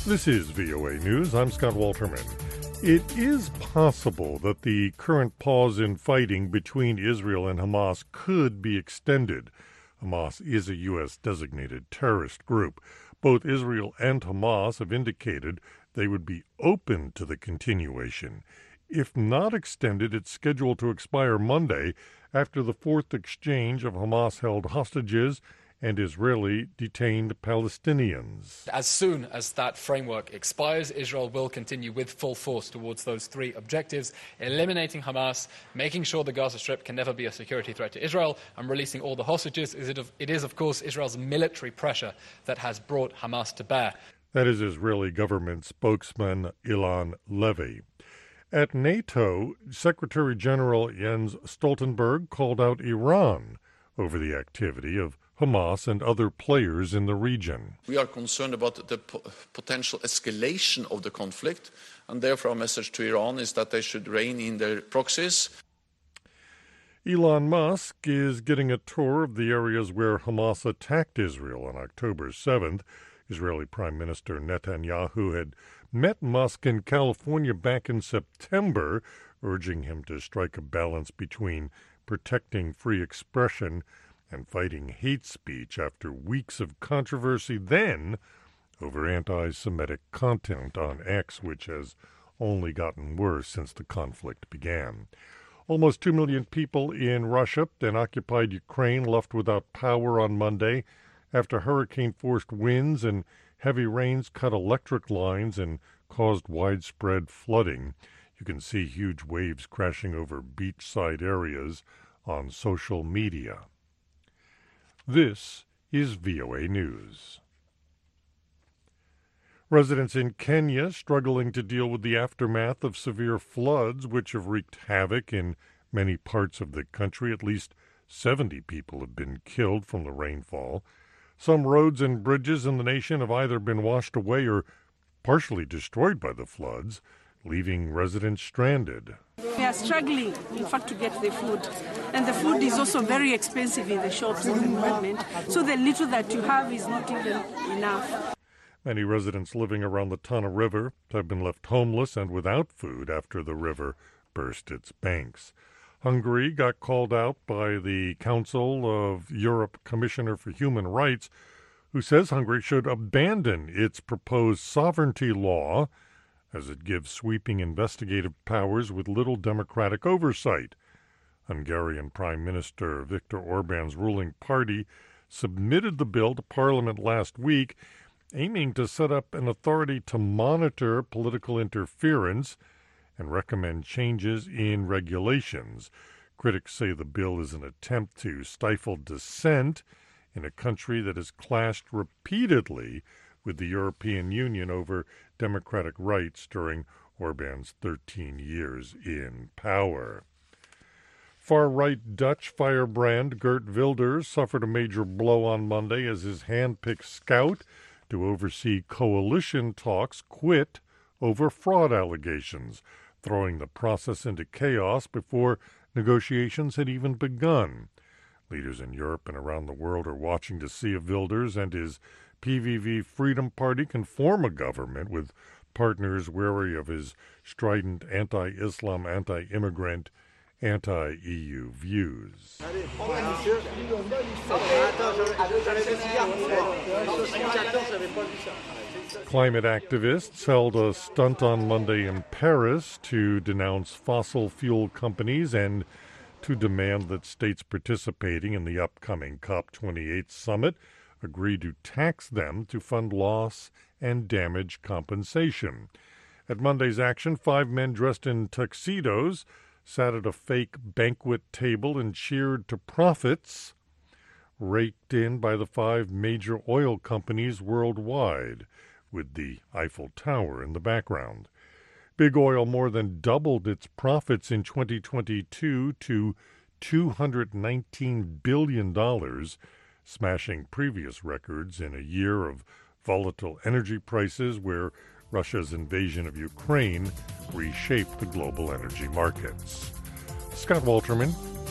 This is VOA News. I'm Scott Walterman. It is possible that the current pause in fighting between Israel and Hamas could be extended. Hamas is a U.S. designated terrorist group. Both Israel and Hamas have indicated they would be open to the continuation. If not extended, it's scheduled to expire Monday after the fourth exchange of Hamas-held hostages and Israeli detained Palestinians. As soon as that framework expires, Israel will continue with full force towards those three objectives: eliminating Hamas, making sure the Gaza Strip can never be a security threat to Israel, and releasing all the hostages. It is, of course, Israel's military pressure that has brought Hamas to bear. That is Israeli government spokesman Ilan Levy. At NATO, Secretary General Jens Stoltenberg called out Iran over the activity of Hamas and other players in the region. We are concerned about the potential escalation of the conflict, and therefore our message to Iran is that they should rein in their proxies. Elon Musk is getting a tour of the areas where Hamas attacked Israel on October 7th. Israeli Prime Minister Netanyahu had met Musk in California back in September, urging him to strike a balance between protecting free expression and fighting hate speech after weeks of controversy then over anti-Semitic content on X, which has only gotten worse since the conflict began. Almost 2 million people in Russia and occupied Ukraine left without power on Monday after hurricane-forced winds and heavy rains cut electric lines and caused widespread flooding. You can see huge waves crashing over beachside areas on social media. This is VOA News. Residents in Kenya struggling to deal with the aftermath of severe floods which have wreaked havoc in many parts of the country. At least 70 people have been killed from the rainfall. Some roads and bridges in the nation have either been washed away or partially destroyed by the floods, leaving residents stranded. We are struggling, in fact, to get the food. And the food is also very expensive in the shops at the moment, so the little that you have is not even enough. Many residents living around the Tana River have been left homeless and without food after the river burst its banks. Hungary got called out by the Council of Europe Commissioner for Human Rights, who says Hungary should abandon its proposed sovereignty law as it gives sweeping investigative powers with little democratic oversight. Hungarian Prime Minister Viktor Orban's ruling party submitted the bill to Parliament last week, aiming to set up an authority to monitor political interference and recommend changes in regulations. Critics say the bill is an attempt to stifle dissent in a country that has clashed repeatedly with the European Union over democratic rights during Orban's 13 years in power. Far-right Dutch firebrand Geert Wilders suffered a major blow on Monday as his hand-picked scout to oversee coalition talks quit over fraud allegations, throwing the process into chaos before negotiations had even begun. Leaders in Europe and around the world are watching to see if Wilders and his PVV Freedom Party can form a government with partners wary of his strident anti-Islam, anti-immigrant, anti-EU views. Climate activists held a stunt on Monday in Paris to denounce fossil fuel companies and to demand that states participating in the upcoming COP28 summit agree to tax them to fund loss and damage compensation. At Monday's action, 5 men dressed in tuxedos sat at a fake banquet table and cheered to profits raked in by the 5 major oil companies worldwide, with the Eiffel Tower in the background. Big Oil more than doubled its profits in 2022 to $219 billion, smashing previous records in a year of volatile energy prices where Russia's invasion of Ukraine reshaped the global energy markets. Scott Walterman,